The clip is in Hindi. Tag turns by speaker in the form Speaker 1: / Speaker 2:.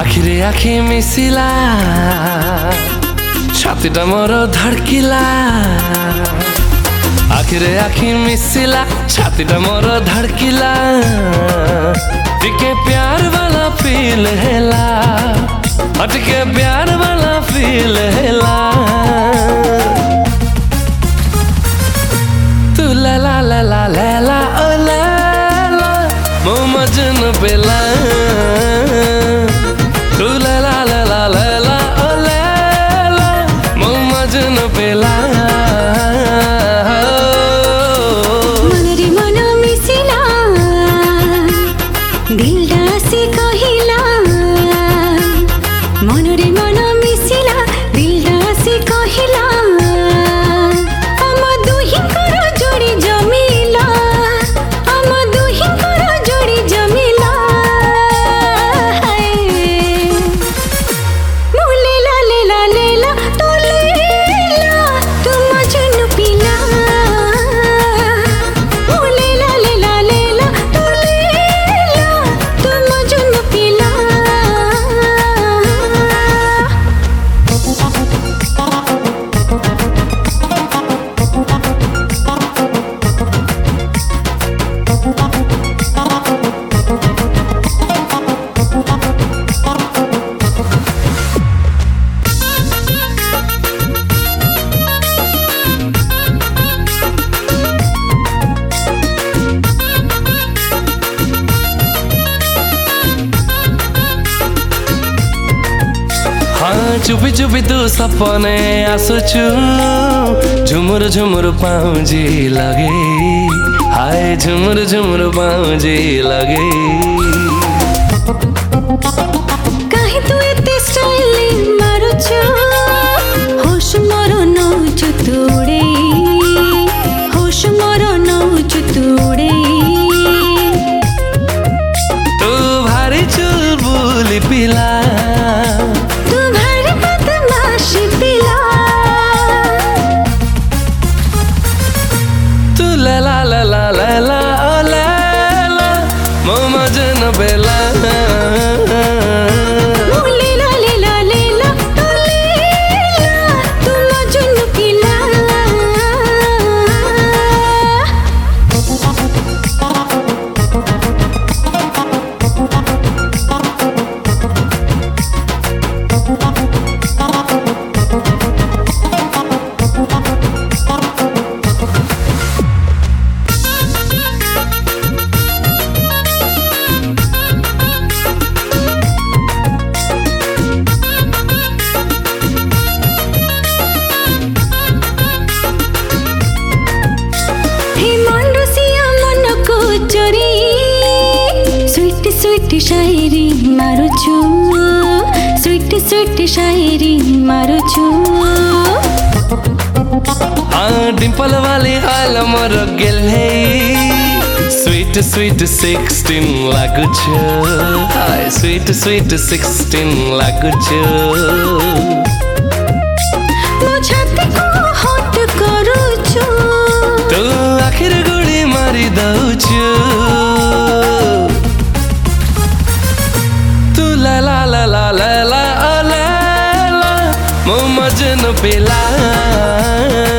Speaker 1: आखिरे आखि मिसिला छातीटा मोर धड़किला आखिरे आखि मिसिला छातीटा मोर धड़किला टिके प्यार वाला फील हैला हटके प्यार वाला फील हैला तू ला ला ला ला ला ओ ला ला मो मजन बेला तू ला ला ला ला ला ओ ला ला मो मजन बेला चुपी चुपी तू सपने आसुचु झुमुर झुमुर पाउजी लगे हाय झुमुर झुमुर पाउजी लगे
Speaker 2: काहे तू एते स्टाइल मारुछु होश मोर नौचु तोड़े होश मोर नौचु तोड़े
Speaker 1: तू भारी चुलबुली पिला बेला
Speaker 2: स्वीट शायरी मारुछु स्वीट स्वीट शायरी मारुछु
Speaker 1: हाँ डिंपल वाली हाल मोर गेले स्वीट स्वीट 16 लागुछु हाय स्वीट स्वीट 16 लागुछु
Speaker 2: मो छाती को हॉट करूछु
Speaker 1: तू आखिर गोली मारी दउछु ला ला ला ला ला ला ला मो मजन बेला